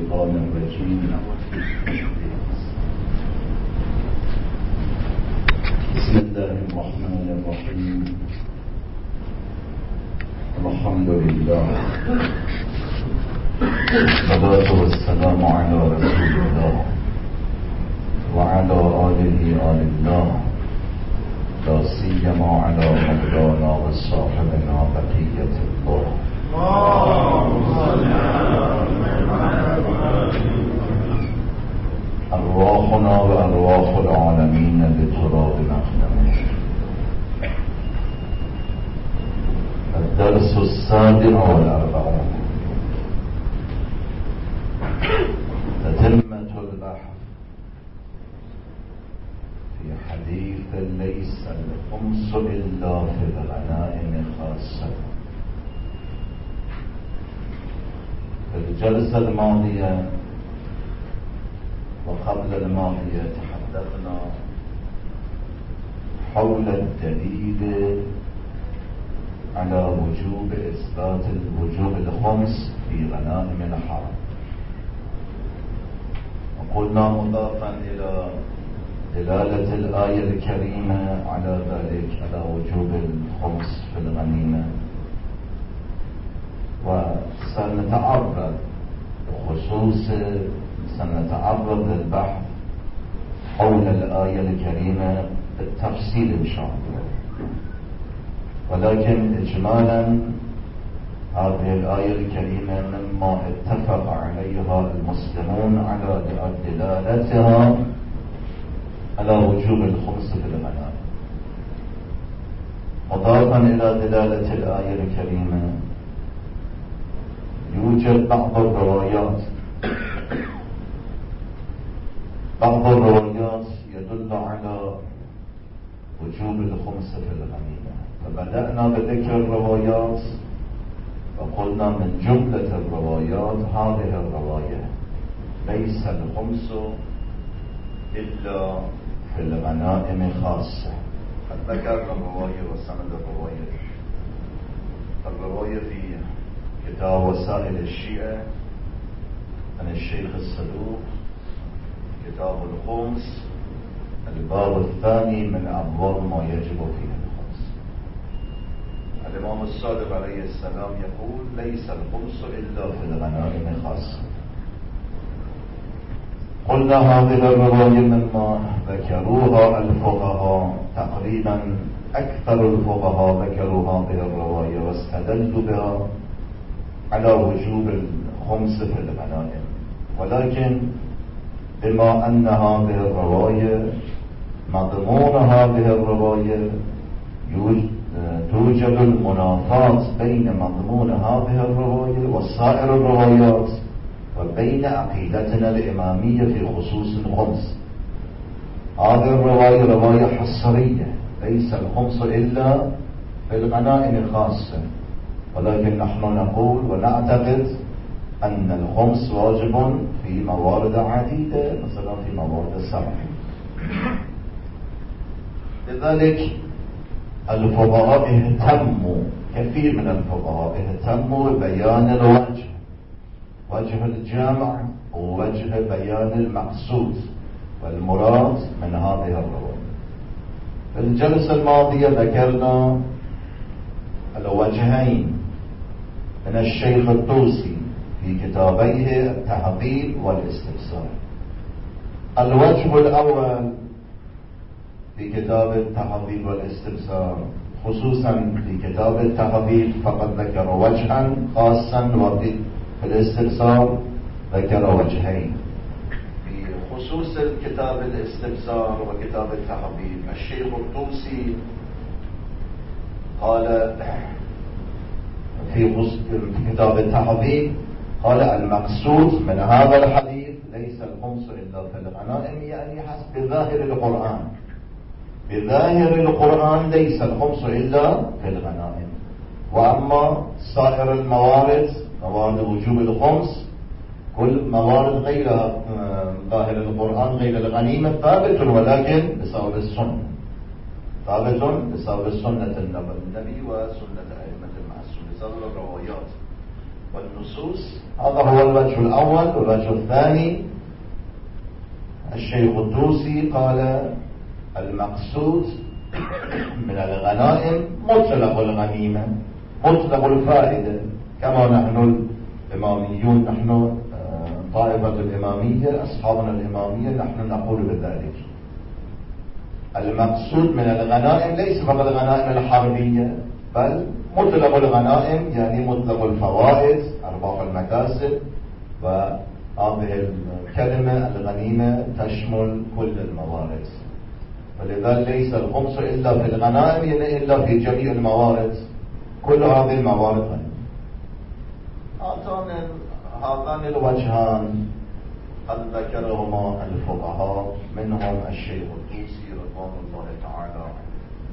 الشيطان الرجيم. بسم الله الرحمن الرحيم. الحمد لله والصلاة والسلام على رسول الله وعلى آله آل الله، لا سيما على مولانا وصاحبنا بقية الله. أرواحنا وأرواح العالمين لتراب مخدمه. الدرس 47 تتمة البحث في حديث ليس الخمس إلا في الغنائم خاصة. في الجلسة الماضية وقبل الماضية تحدثنا حول الدليل على وجوب إثبات وجوب الخمس في غنائم الحرب، وقلنا مضافا إلى دلالة الآية الكريمة على ذلك، على وجوب الخمس في الغنيمة. وسنتعرض بخصوص سنتعرض للبحث حول الآية الكريمة بالتفصيل إن شاء الله، ولكن إجمالا هذه الآية الكريمة مما اتفق عليها المسلمون على دلالتها على وجوب الخمس في الغنائم. مضافا إلى دلالة الآية الكريمة يوجد بعض الروايات يدل على وجوب الخمس في الغنيمة. فبدأنا بذكر الروايات وقلنا من جملة الروايات هذه الرواية ليس الخمس إلا في الغنائم خاصة. قد ذكرنا الرواية وسند الرواية في كتاب وسائل الشيعة عن الشيخ الصدوق، كتاب الخمس، الباب الثاني من أبواب ما يجب فيه الخمس. الإمام الصادق عليه السلام يقول ليس الخمس إلا في الغنائم خاصة. قلنا هذه الرواية مما ذكروها الفقهاء، تقريبا أكثر الفقهاء ذكروا هذه الرواية واستدلوا بها على وجوب الخمس في الغنائم، ولكن بما أن هذه الرواية مضمون هذه الرواية توجد المنافاة بين مضمون هذه الرواية وسائر الروايات وبين عقيدتنا الإمامية في خصوص الخمس. هذه الرواية رواية حصرية، ليس الخمس إلا في الغنائم خاصة، ولكن نحن نقول ونعتقد أن الخمس واجب في موارد عديدة، مثلا في موارد 7. لذلك الفقهاء اهتموا، كثير من الفقهاء اهتموا ببيان الوجه، وجه الجامع ووجه بيان المقصود والمراد من هذه الرواية. في الجلسة الماضية ذكرنا الوجهين من الشيخ الطوسي في كتابيه التحقيق والاستفسار. الوجه الأول في كتاب التحقيق والاستفسار، خصوصا في كتاب التحقيق فقد ذكر وجها خاصا، وفي الاستفسار ذكر وجهين. في خصوص الكتاب الاستفسار وكتاب التحقيق الشيخ الطوسي قال في كتاب التحقيق قال المقصود من هذا الحديث ليس الخمس إلا في الغنائم، يعني حسب ظاهر القرآن. بظاهر القرآن ليس الخمس إلا في الغنائم، وأما سائر الموارد، موارد وجوب الخمس، كل موارد غير ظاهر القرآن غير الغنيمة ثابت، ولكن بسبب السنة، ثابت بسبب سنة النبي وسنة أئمة المعصومين، بسبب الروايات. والنصوص. هذا هو الوجه الأول. والوجه الثاني الشيخ الطوسي قال المقصود من الغنائم مطلق الغنيمة، مطلق الفائدة، كما نحن الإماميون، نحن طائفة الإمامية، أصحابنا الإمامية، نحن نقول بذلك. المقصود من الغنائم ليس فقط الغنائم الحربية، بل مطلق الغنائم يعني مطلق الفوائد، أرباح المكاسب. وهذه الكلمة الغنيمة تشمل كل الموارد، ولذلك ليس الخمس إلا في الغنائم، يعني إلا في جميع الموارد، كل هذه الموارد غنيمة. هذان الوجهان قد ذكرهما الفقهاء، منهم الشيخ الطوسي رضوان الله تعالى عنه.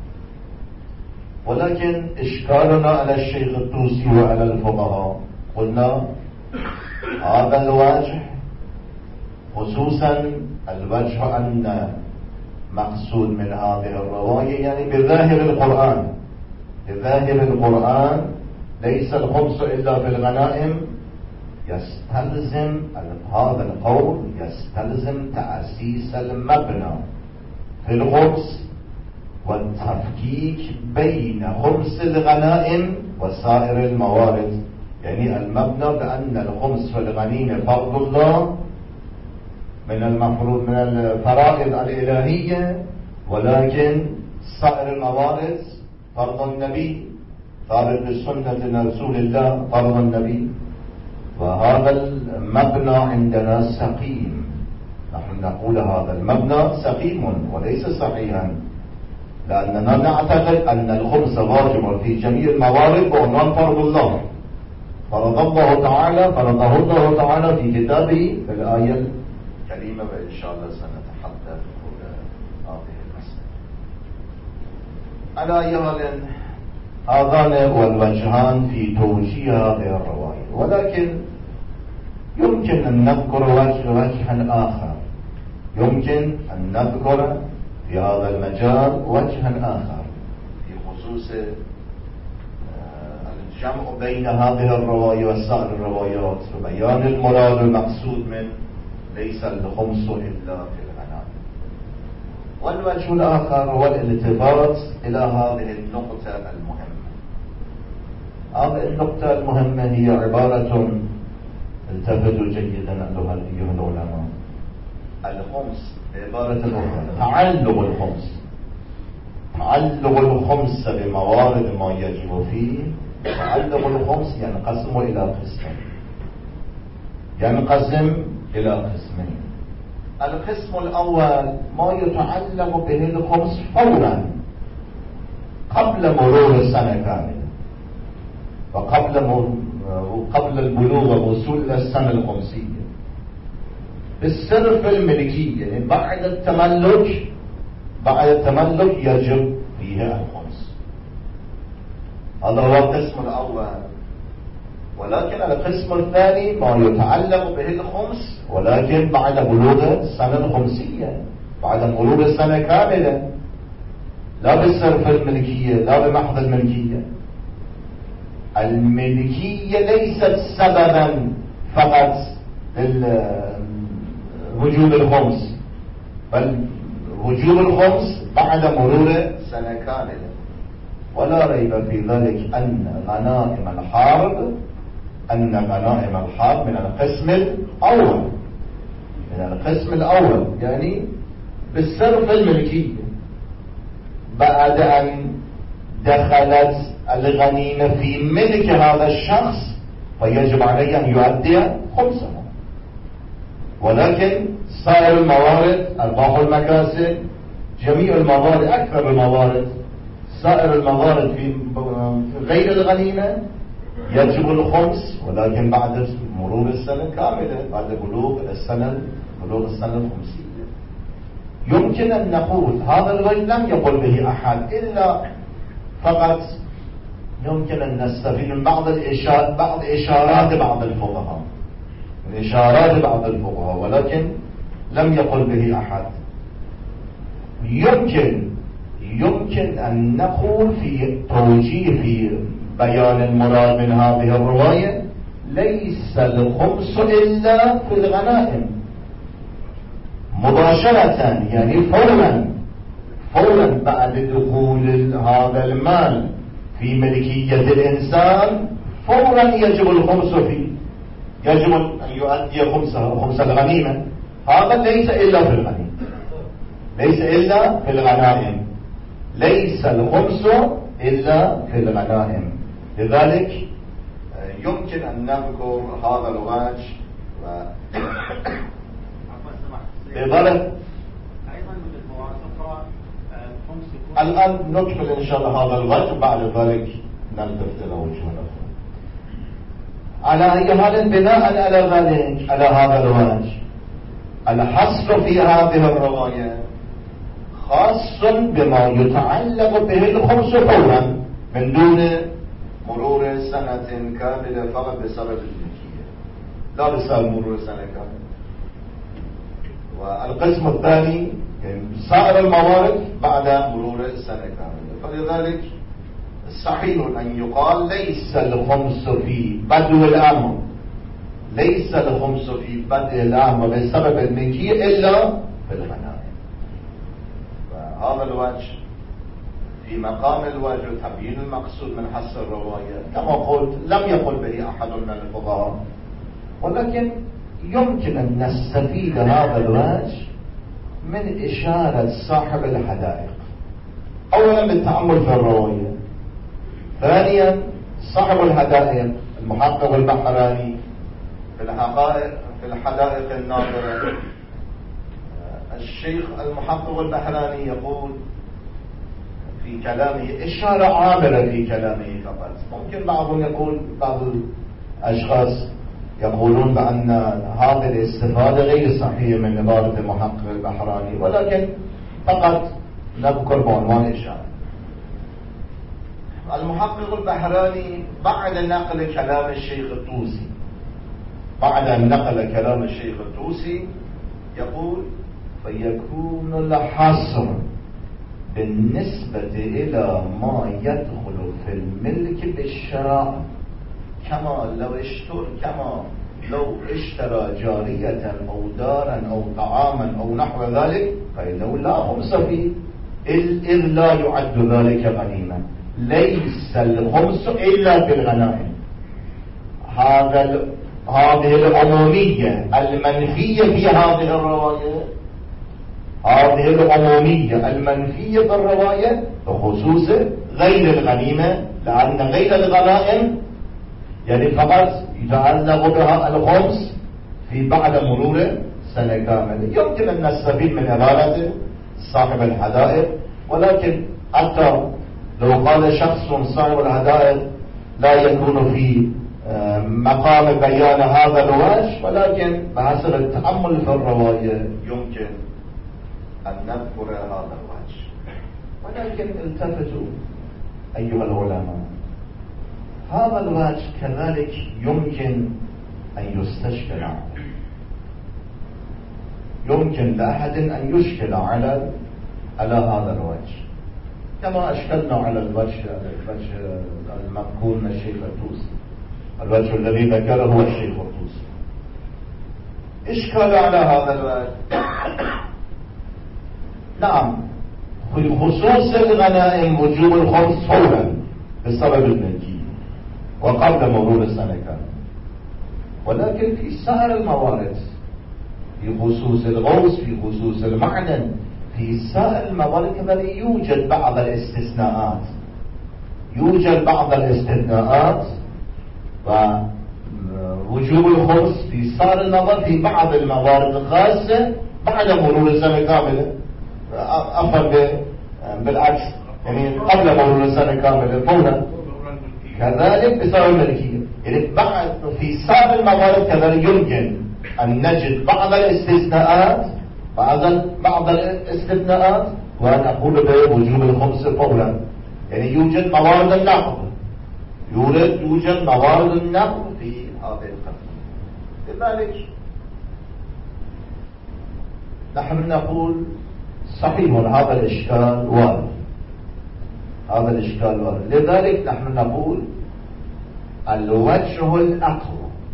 ولكن إشكالنا على الشيخ الطوسي وعلى الفقهاء، قلنا هذا الوجه، خصوصا الوجه أن مقصود من هذه الرواية يعني بظاهر القرآن، بظاهر القرآن ليس الخمس إلا في الغنائم، يستلزم هذا القول يستلزم تأسيس المبنى في الخمس والتفكيك بين خمس الغنائم وسائر الموارد. يعني المبنى بأن الخمس في الغنيمة فرض الله من المفروض من الفرائض الإلهية، ولكن سائر الموارد فرض النبي، ثابت بالسنة رسول الله، فرض النبي. وهذا المبنى عندنا سقيم، نحن نقول هذا المبنى سقيم وليس صحيحا، لأننا نعتقد أن الخمس واجب في جميع الموارد بعنوان فرض الله، فرض الله تعالى، فرضه الله تعالى في كتابه في الآية الكريمة، وإن شاء الله سنتحدث حول هذه المسألة. على أي حال هذان والوجهان في توجيه هذه الرواية، ولكن يمكن أن نذكر وجها آخر، يمكن أن نذكر في هذا المجال وجها آخر في خصوص الجمع بين هذه الرواية وسائر الروايات وبيان المراد المقصود من ليس الخمس إلا في الغنائم. والوجه الآخر هو الالتفات إلى هذه النقطة المهمة. هذه النقطة المهمة هي عبارة، التفتوا جيدا أيها العلماء، الخمس بعبارة أخرى تعلق الخمس، تعلق الخمس بموارد ما يجب فيه. تعلق الخمس ينقسم إلى قسمين، ينقسم إلى قسمين. القسم الأول ما يتعلق به الخمس فورا قبل مرور السنة كاملة، وقبل البلوغ والوصول إلى السنة الخمسية، بالصرف الملكية، يعني بعد التملك يجب فيها الخمس. هذا هو القسم الأول. ولكن القسم الثاني ما يتعلق به الخمس ولكن بعد بلوغ السنة الخمسية، بعد مرور السنة كاملة، لا بالصرف الملكية، لا بمحض الملكية. الملكية ليست سببا فقط لوجوب الخمس، بل وجوب الخمس بعد مرور سنة كاملة. ولا ريب في ذلك أن غنائم الحرب من القسم الأول، من القسم الأول، يعني بالصرف الملكية، بعد أن دخلت الغنيمة في ملك هذا الشخص فيجب عليه أن يؤدي خمسه. ولكن سائر الموارد، أرباح المكاسب، جميع الموارد، أكثر الموارد، سائر الموارد في غير الغنيمة يجب الخمس، ولكن بعد مرور السنة كاملة، بعد بلوغ السنة الخمسية. يمكن أن نقول هذا الوجه لم يقل به أحد، إلا فقط يمكن أن نستفيد من بعض إشارات بعض الفقهاء، ولكن لم يقل به أحد. يمكن أن نقول في توجيه، في بيان المراد من هذه الرواية، ليس الخمس إلا في الغنائم مباشرة، يعني فورا بعد دخول هذا المال في ملكية الإنسان فورا يجب الخمس فيه، يجب أن يؤدي خمس الغنيمة. هذا ليس إلا في الغنيمة، ليس إلا في الغنائم، ليس الخمس إلا في الغنائم. لذلك يمكن أن نذكر هذا الوجه بضرب الآن نكمل إن شاء الله هذا الوجه، بعد ذلك نلتفت إلى وجه الأخرى. على أي حال بناء على ذلك، على هذا الوجه، الحصر في هذه الرواية خاص بما يتعلق به الخمس فورا من دون مرور سنة كاملة فقط بسبب الملكية، لا بسبب مرور سنة كاملة. والقسم الثاني سائر الموارد بعد مرور سنة كاملة. فلذلك صحيح أن يقال ليس الخمس في بدء الأمر، ليس الخمس في بدء الأمر بسبب الملكية إلا في الغنائم. فهذا الوجه في مقام الوجه تبيين المقصود من حصر الرواية، كما قلت لم يقل به أحد من الفقهاء، ولكن يمكن أن نستفيد هذا الوجه من إشارة صاحب الحدائق. أولا بالتأمل في الرواية، ثانيا صاحب الحدائق المحقق البحراني في الحدائق الناظرة. الشيخ المحقق البحراني يقول في كلامه إشارة عابرة في كلامه فقط. ممكن بعضهم يقول، بعض الأشخاص يقولون بأن هذه الاستفادة غير صحيحة من عبارة المحقق البحراني، ولكن فقط نذكر بعنوان إشارة. المحقق البحراني بعد نقل كلام الشيخ الطوسي، بعد أن نقل كلام الشيخ الطوسي يقول: فيكون الحصر بالنسبة إلى ما يدخل في الملك بالشراء كما لو اشترى جارية أو دارا أو طعاما أو نحو ذلك، فإنه لا خمس فيه، إذ لا يعد ذلك غنيمة. ليس الخمس إلا في الغنائم. هذه العمومية المنفية في هذه الرواية، هذه العمومية المنفية بالرواية بخصوص غير الغنيمة، لأن غير الغنائم يعني فقط يتعلق بها الخمس في بعد مرور سنة كاملة. يمكن أن نستفيد من عبارة صاحب الحدائق، ولكن حتى لو قال شخص صاحب الحدائق لا يكون في مقام بيان هذا الوجه، ولكن بحسب التأمل في الرواية يمكن أن نذكر هذا الوجه. ولكن التفتوا أيها العلماء، هذا الوجه كذلك يمكن أن يستشكل عليه، يمكن لأحد أن يشكل على هذا الوجه، كما أشكلنا على الوجه المذكور من الشيخ الطوسي. الوجه الذي ذكره هو الشيخ الطوسي. إشكال على هذا الوجه. نعم، في خصوص الغنائم وجوب الخمس فورا بسبب الملكية وقبل مرور السنة كاملة، ولكن في سائر الموارد، في خصوص الغوث، في خصوص المعدن، في سائر الموارد كذلك يوجد بعض الاستثناءات، يوجد بعض الاستثناءات ووجوب الخمس في سائر الموارد في بعض الموارد الخاصة بعد مرور السنة كاملة، بالعكس يعني قبل مرور السنة كاملة فورا، كذلك بسبب الملكية. يعني بعد في سائر الموارد كذلك يمكن أن نجد بعض الاستثناءات، بعض الاستثناءات، وأن أقول بوجوب الخمس فورا. يعني يوجد موارد النقد، يوجد موارد النقد في هذه القضية. لذلك نحن نقول صحيح هذا الإشكال وارد، هذا الإشكال وارد. لذلك نحن نقول الوجه الأقوى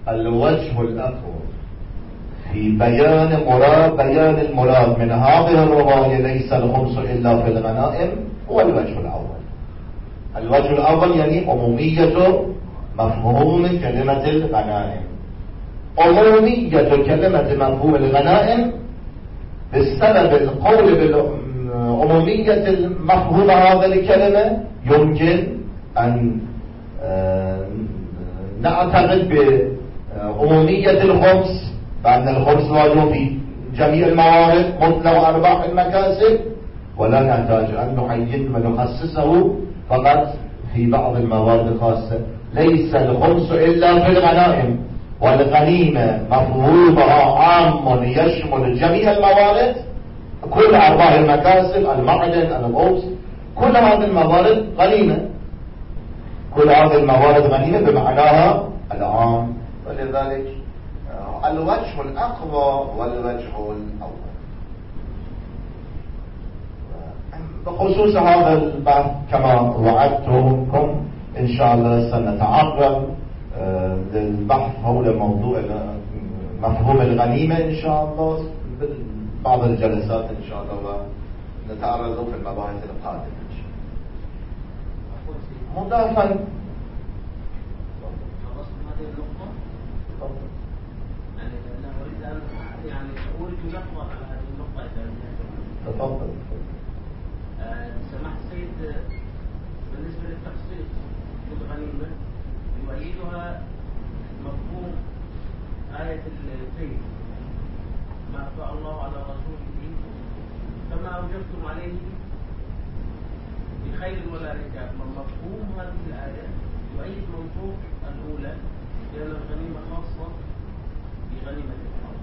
الوجه الأقوى في بيان المراد من هذه الرواية ليس الخمس إلا في الغنائم هو الوجه الأول. الوجه الأول يعني عمومية مفهوم كلمة الغنائم. عمومية كلمة مفهوم الغنائم بسبب القول بعمومية مفهوم هذه الكلمة يمكن أن نعتقد بعمومية الخمس، بأن الخمس موجود في جميع الموارد مطلق أرباح المكاسب، ولا نحتاج أن نحيد ونخصصه فقط في بعض الموارد الخاصة. ليس الخمس إلا في الغنائم، والغنيمة مفهومها عام يشمل جميع الموارد، كل أرباح المكاسب، المعدن، الغوص، كل هذه الموارد غنيمة، كل هذه الموارد غنيمة بمعناها العام. ولذلك الوجه الأقوى والوجه الأول. بخصوص هذا البحث كما وعدتكم إن شاء الله سنتعرض للبحث حول موضوع مفهوم الغنيمة إن شاء الله بعض الجلسات إن شاء الله، ونتعرض في المباحث القادمة إن شاء الله. مضافا تفضل. سماحة السيد، بالنسبة للتخصيص في الغنيمة يؤيدها مفهوم آية الفيل، ما أفاء الله على رسوله فما أوجبتم عليه بخير ولا ركاب. مفهوم هذه الآية يؤيد منطوق الأولى لأن الغنيمة خاصة بغنيمة الحرب.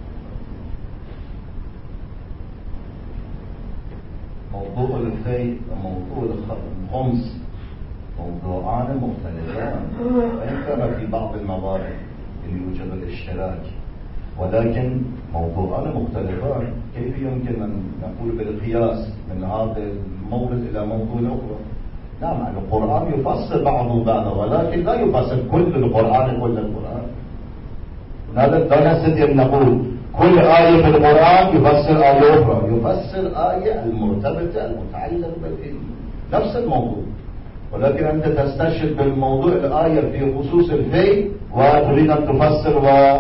موضوع الفيء وموضوع الخمس موضوعان مختلفان، وإن كان في بعض الموارد يوجد الاشتراك، ولكن موضوعان مختلفان. كيف يمكن أن نقول بالقياس من هذا المورد إلى موضوع الأخرى؟ نعم القرآن يفسر بعضه بعضا، ولكن لا يفسر كل القرآن كل القرآن. لا نستطيع أن نقول كل آية في القرآن يفسر آية أخرى، يفسر آية المرتبطة المتعلقة بالعلم نفس الموضوع، ولكن أنت تستشهد بالموضوع الآية في خصوص الفيء وتريد أن تفسر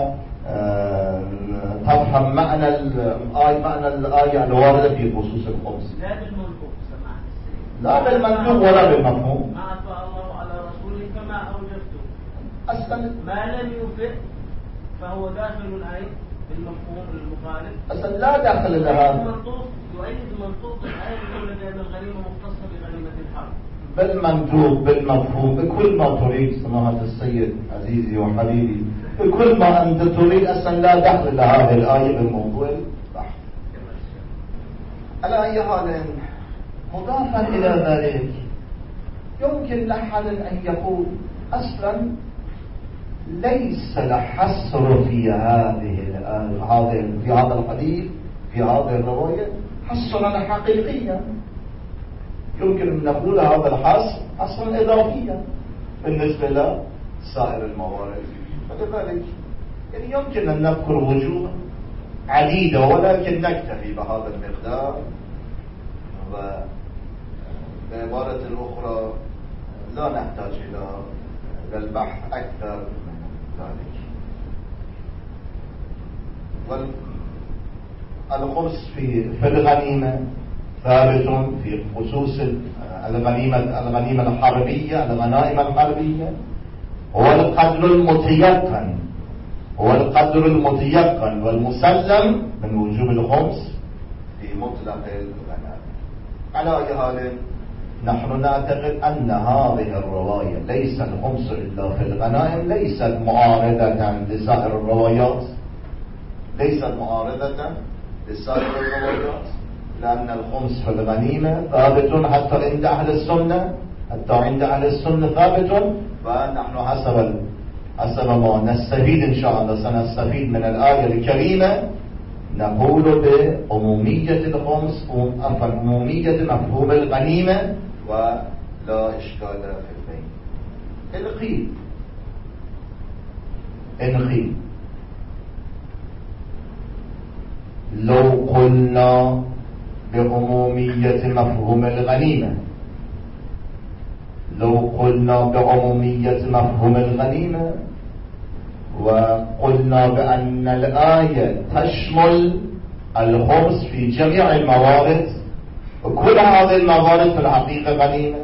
وتفهم معنى الآية الواردة في خصوص الخمس. لا بالمنطوق سماحة السيد، لا بالمنطوق ولا بالمفهوم. ما أفاء الله على رسوله كما أوجبتم، أصلا ما لم يفئ فهو داخل الآية بالمفهوم المخالف. أصلا لا داخل لها. المنطوق يؤيد منطوق الآية الأولى لأن الغنيمة مختصة بغنيمة الحرب. بالمنطوق بالمفهوم بكل ما تريد سماحة السيد عزيزي وحبيبي، بكل ما أنت تريد. أصلا لا دخل لهذه الآية بالموضوع البحث. على أي حال مضافا إلى ذلك يمكن لحد أن يقول أصلا ليس الحصر في هذا الحديث في هذه الرواية حصرا حقيقيا. يمكن أن نقول هذا الحصر حصرا إضافيا بالنسبة لسائر الموارد. ولذلك يعني يمكن أن نذكر وجوه عديدة، ولكن نكتفي بهذا المقدار، وبعبارة الأخرى لا نحتاج إلى البحث أكثر من ذلك. والخمس في الغنيمة ثابت في خصوص الغنيمة الحربية، الغنائم الحربية هو القدر المتيقن والمسلم من وجوب الخمس في مطلق الغنائم. على أي حال نحن نعتقد أن هذه الرواية ليس الخمس إلا في الغنائم ليست معارضة لسائر الروايات، لأن الخمس في الغنيمة ثابت حتى عند أهل السنة ثابت. فنحن حسب ما نستفيد إن شاء الله سنستفيد من الآية الكريمة نقول بعمومية الخمس عمومية مفهوم الغنيمة ولا إشكال في البين. إن قيل لو قلنا بعمومية مفهوم الغنيمة، لو قلنا بعمومية مفهوم الغنيمة وقلنا بأن الآية تشمل الخمس في جميع الموارد وكل هذه الموارد في الحقيقة غنيمة،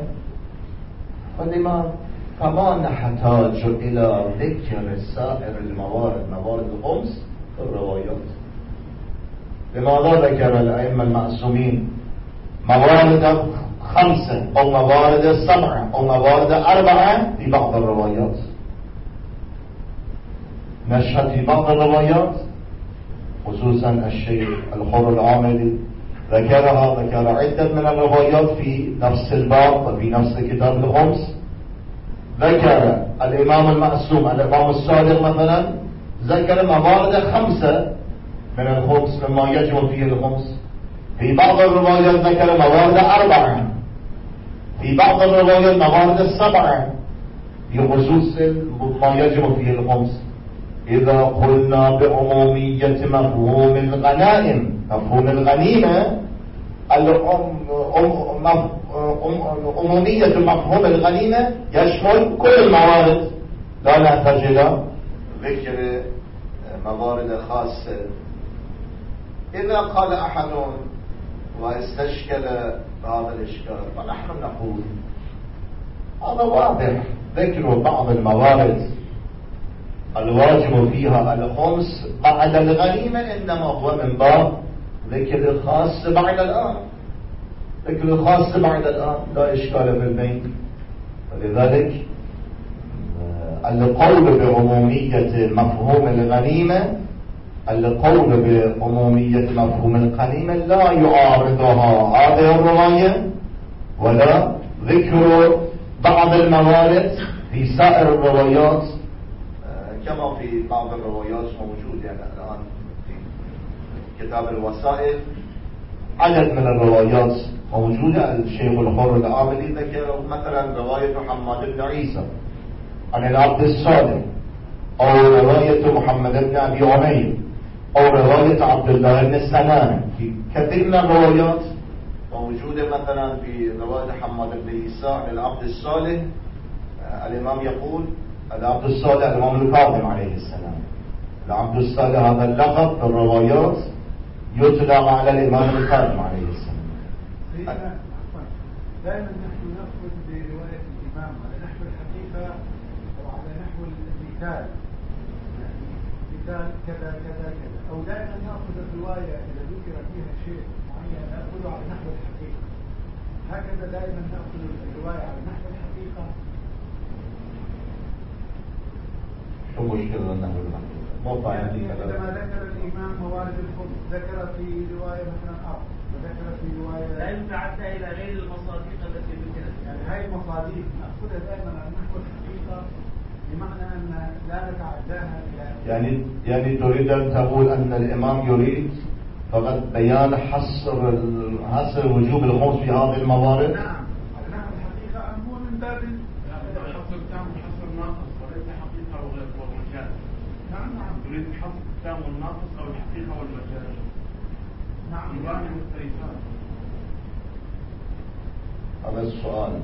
فما نحتاج إلى ذكر سائر الموارد، موارد الخمس في الروايات. لماذا ذكر الأئمة المعصومين موارد 5 أو موارد 7 أو موارد 4 في بعض الروايات؟ نشهد في بعض الروايات خصوصا الشيخ الحر العاملي ذكر عدة من الروايات في نفس الباب وفي نفس كتاب الخمس. ذكر الإمام المعصوم الإمام الصادق مثلا ذكر موارد 5 من الخمس مما يجب فيه الخمس. في بعض الروايات ذكر موارد 4، في بعض الروايات موارد 7 في خصوص ما يجب فيه الخمس. إذا قلنا بعمومية مفهوم الغنائم، مفهوم الغنيمة، عمومية مفهوم الغنيمة يشمل كل الموارد، لا نحتاج إلى ذكر موارد خاصة. إذا قال أحد واستشكل هذا الإشكال فنحن نقول هذا واضح، ذكر بعض الموارد الواجب فيها الخمس بعد الغنيمة إنما هو من باب ذكر الخاص بعد الآن، ذكر الخاص بعد الآن لا إشكال في البين. ولذلك القول بعمومية مفهوم الغنيمة، القول بعمومية مفهوم الغنيمة لا يعارضها هذه الرواية ولا ذكر بعض الموارد في سائر الروايات كما في بعض الروايات موجود. يعني الآن في كتاب الوسائل عدد من الروايات موجودة. الشيخ الحر العاملي ذكر مثلا رواية محمد بن عيسى عن العبد الصالح، أو رواية محمد بن أبي عمير، أو رواية عبد الله بن السنان. في كثير من الروايات موجودة مثلا في رواية محمد بن عيسى عن العبد الصالح الإمام يقول العبد الصالح الإمام الكاظم عليه السلام. العبد الصالح هذا اللقب في الروايات يطلق على الإمام الكاظم عليه السلام. دائما نحن نأخذ برواية الإمام على نحو الحقيقة وعلى نحو المثال، يعني مثال كذا كذا كذا، أو دائما نأخذ الرواية إذا ذكر فيها شيء معين نأخذه على نحو الحقيقة. هكذا دائما نأخذ الرواية على نحو الحقيقة. شو مشكلة النحو الحقيقة؟ يعني عندما ذكر الإمام موارد الخمس ذكر في رواية مثلا أرض وذكر في رواية لا يتعدى إلى غير المصادق التي ذكرت. يعني هاي المصادق نأخذها دائما على نحو الحقيقة بمعنى أن لا نتعداها إلى يعني تريد أن تقول أن الإمام يريد فقط بيان حصر وجوب الخمس في هذه الموارد؟ نعم على نحو الحقيقة أم هو من باب حصر تام وحصر ناقص وليس حقيقة والمجال. نعم يريد حصر التام والناقص أو الحقيقة والمجال. نعم يعني مختلفات. هذا السؤال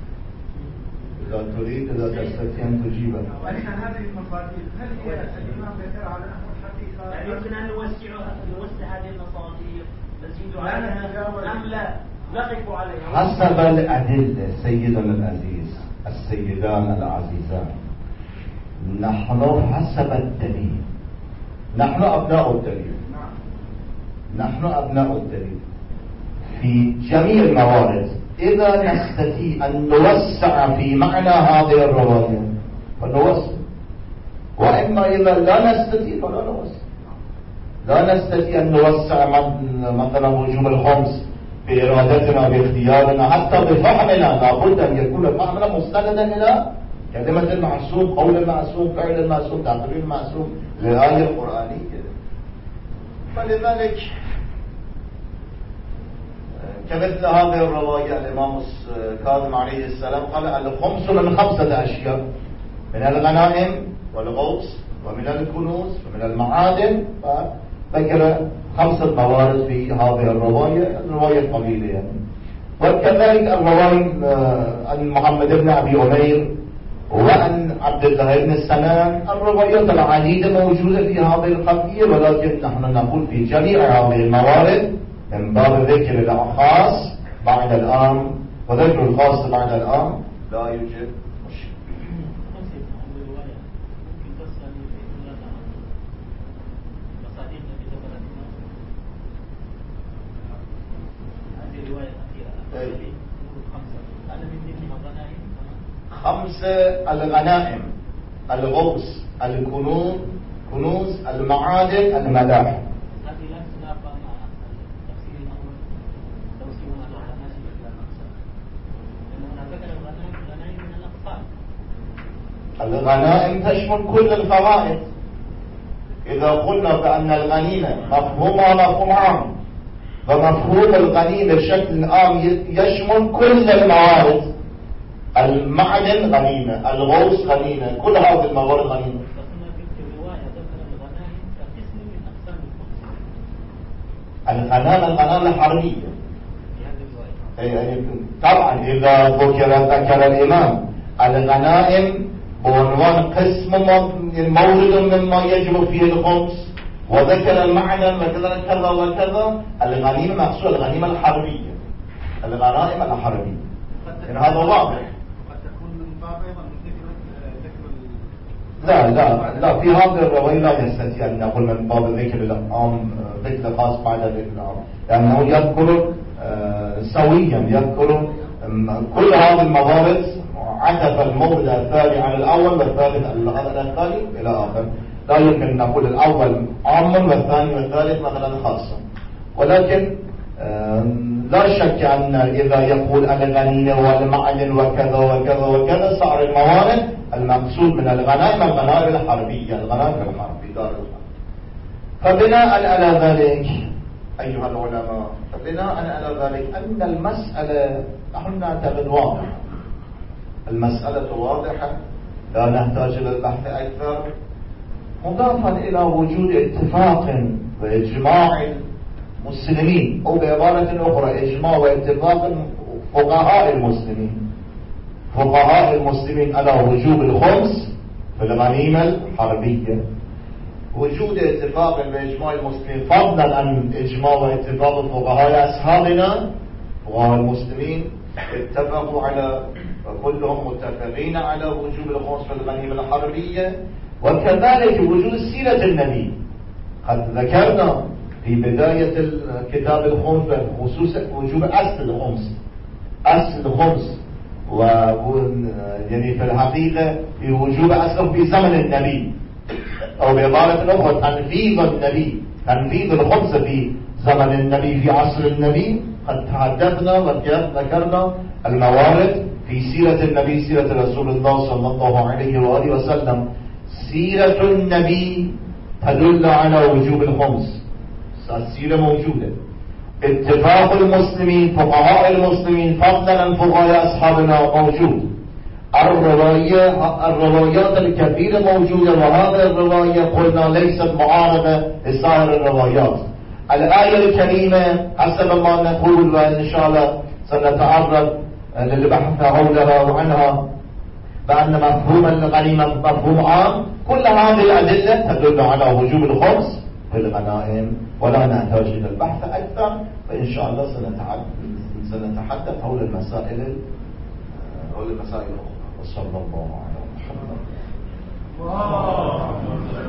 إذا تستطيع أن تجيبه. ولكن هذه المصادق هل هي الإمام ذكرها على نحو الحقيقة؟ يعني يمكن أن نوسع هذه المصادق نزيد عليها أم لا نقف عليها؟ حسب الأدلة سيدنا العزيز، السيدان العزيزان، نحن حسب الدليل، نحن أبناء الدليل، نحن أبناء الدليل في جميع الموارد. إذا نستطيع أن نوسع في معنى هذه الرواية فنوسع، وإما إذا لا نستطيع فلا نوسع. لا نستطيع أن نوسع مثلا وجوب الخمس بإرادتنا باختيارنا حتى بفهمنا، لابد أن يكون فهمنا مستندا إلى كلمة المعصوم، قول المعصوم، فعل المعصوم، تقرير المعصوم للآية القرآنية. فلذلك كمثل هذه الرواية الإمام الكاظم عليه السلام قال الخمس من 5 أشياء: من الغنائم والغوص ومن الكنوز ومن المعادن، فذكر 5 موارد في هذه الرواية. الرواية قليلة يعني. وكذلك الرواية عن محمد بن أبي عمير وعن عبد الله بن السنان، الروايات العديدة موجودة في هذه القضية، ولكن نحن نقول في جميع هذه الموارد من باب ذكر الخاص بعد العام وذكر الخاص بعد العام لا يوجد مشكلة. خمسة: الغنائم، الغوص، الكنوز، كنوز، المعادن، الملاح. الغنائم تشمل كل الفوائد. إذا قلنا بأن الغنيمة مفهومها مفهوم عام، فمفهوم الغنيمة بشكل عام يشمل كل الموارد. المعدن غنيمة، الغوص غنيمة، كل هذه الموارد غنيمة. الغنائم الحربية طبعا إذا ذكر الإمام الغنائم بعنوان قسم مورد مما يجب فيه الخمس، وذكر المعنى وكذا كذا وكذا، الغنيمة مقصود الغنيمة الحربية، الغنائم الحربية. إن هذا واضح. قد تكون من باب أيضا لا في هذه الرواية لا يستطيع أن نقول من باب ذكر العام ذكر خاص بعد ذكر العام، لأنه يذكر سويا، يذكر كل هذه الموارد، عطف المورد الثاني على الأول والثالث على الثاني إلى آخر. لا يمكن أن نقول الأول عاما والثاني والثالث مثلا خاصا. ولكن لا شك أن إذا يقول الغنيمة والمعدن وكذا وكذا وكذا صار الموارد المقصود من الغنائم الغنائم الحربية، الغنائم الحربية دار الحرب. فبناء على ذلك أيها العلماء، فبناء على ذلك أن المسألة نحن نعتقد واضحة، المسألة واضحة لا نحتاج إلى البحث أكثر، مضافا إلى وجود اتفاق وإجماع المسلمين، أو بعبارة أخرى إجماع واتفاق فقهاء المسلمين، فقهاء المسلمين على وجوب الخمس في الغنيمة الحربية. وجود اتفاق وإجماع المسلمين فضلا عن إجماع واتفاق فقهاء أصحابنا، فقهاء المسلمين اتفقوا على وكلهم متفقين على وجوب الخمس في الغنيمة الحربية. وكذلك وجود سيرة النبي، قد ذكرنا في بداية كتاب الخمس خصوصا وجوب أصل الخمس، أصل الخمس يعني في الحقيقة في وجوب أصله في زمن النبي، أو بعبارة أخرى تنفيذ النبي، تنفيذ الخمس في زمن النبي في عصر النبي. قد تحدثنا وذكرنا الموارد في سيرة النبي، سيرة رسول الله صلى الله عليه وآله وسلم. سيرة النبي تدل على وجوب الخمس، السيرة موجودة. اتفاق المسلمين، فقهاء المسلمين فضلا عن فقهاء أصحابنا موجود. الروايات الكثيرة موجودة، وهذه الرواية قلنا ليست معارضة لسائر الروايات. الآية الكريمة حسب ما نقول، وإن شاء الله سنتعرض للبحث حولها وعنها، بأن مفهوم الغنيمة مفهوم عام. كل هذه الأدلة تدل على وجوب الخمس في الغنائم، ولا نحتاج إلى البحث أكثر. فإن شاء الله سنتحدث حول المسائل الأخرى. وصلى الله على محمد.